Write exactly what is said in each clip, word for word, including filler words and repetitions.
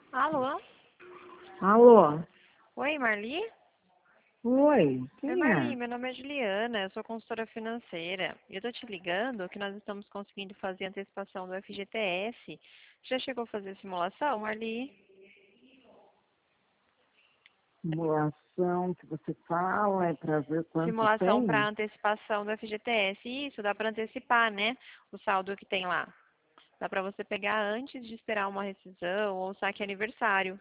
Alô? Alô? Oi, Marli? Oi, Oi, quem Marli, é? meu nome é Juliana, eu sou consultora financeira. E eu tô te ligando que nós estamos conseguindo fazer a antecipação do F G T S. Já chegou a fazer a simulação, Marli? Simulação que você fala é para ver quanto Simulação para tem? antecipação do F G T S. Isso, dá para antecipar, né? O saldo que tem lá. Dá para você pegar antes de esperar uma rescisão ou saque aniversário.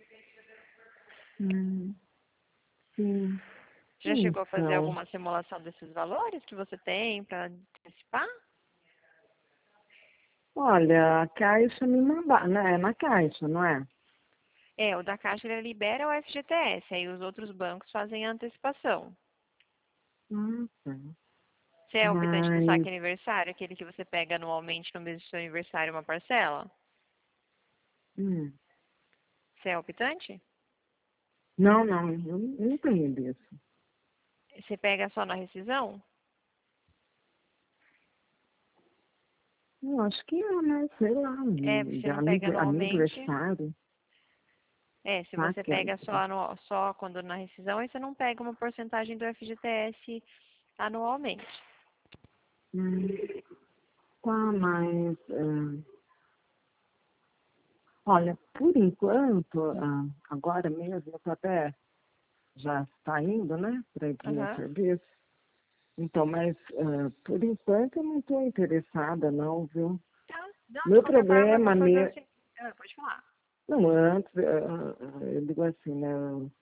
Hum, sim. Já chegou a fazer Então, alguma simulação desses valores que você tem para antecipar? olha, a Caixa me mandar, né? É na Caixa, não é? É, o da Caixa ele libera o F G T S, aí os outros bancos fazem a antecipação. Ah, tá. Você é optante do Mas, saque aniversário, aquele que você pega anualmente no mês do seu aniversário uma parcela? hum, Você é optante? não, não, eu não tenho disso. Você pega só na rescisão? Eu acho que é, né? Sei lá, É, de você não pega anive- anualmente. aniversário, É, se você saque. pega só, anual, só quando na rescisão, aí você não pega uma porcentagem do F G T S anualmente. Hum, tá, mas... é, olha, por enquanto, ah, agora mesmo, eu tô até já está indo, né, para ir para o meu Aham. serviço. Então, mas ah, por enquanto eu não estou interessada, não, viu? Tá. Não, de Meu qualquer forma, eu vou problema fazer mesmo, assim. Ah, pode falar. não, antes, ah, ah, eu digo assim, né,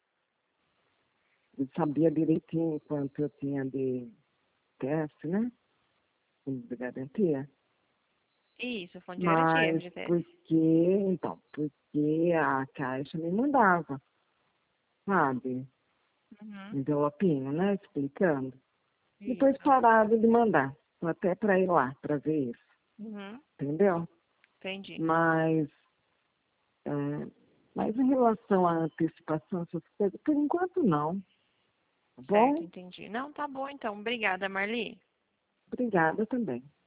eu sabia direitinho quanto eu tinha de teste, né, de garantia. Isso, fundo de garantia, Mas F G T S. porque, então, porque a Caixa me mandava, sabe? Uhum. Envelopinho, né? Explicando. Depois Isso. pararam de mandar. Tô até para ir lá, para ver isso. Uhum. Entendeu? Entendi. Mas, é, mas em relação à antecipação, essas coisas, por enquanto não. Tá Certo, bom? entendi. Não, tá bom então. Obrigada, Marli. Obrigada também.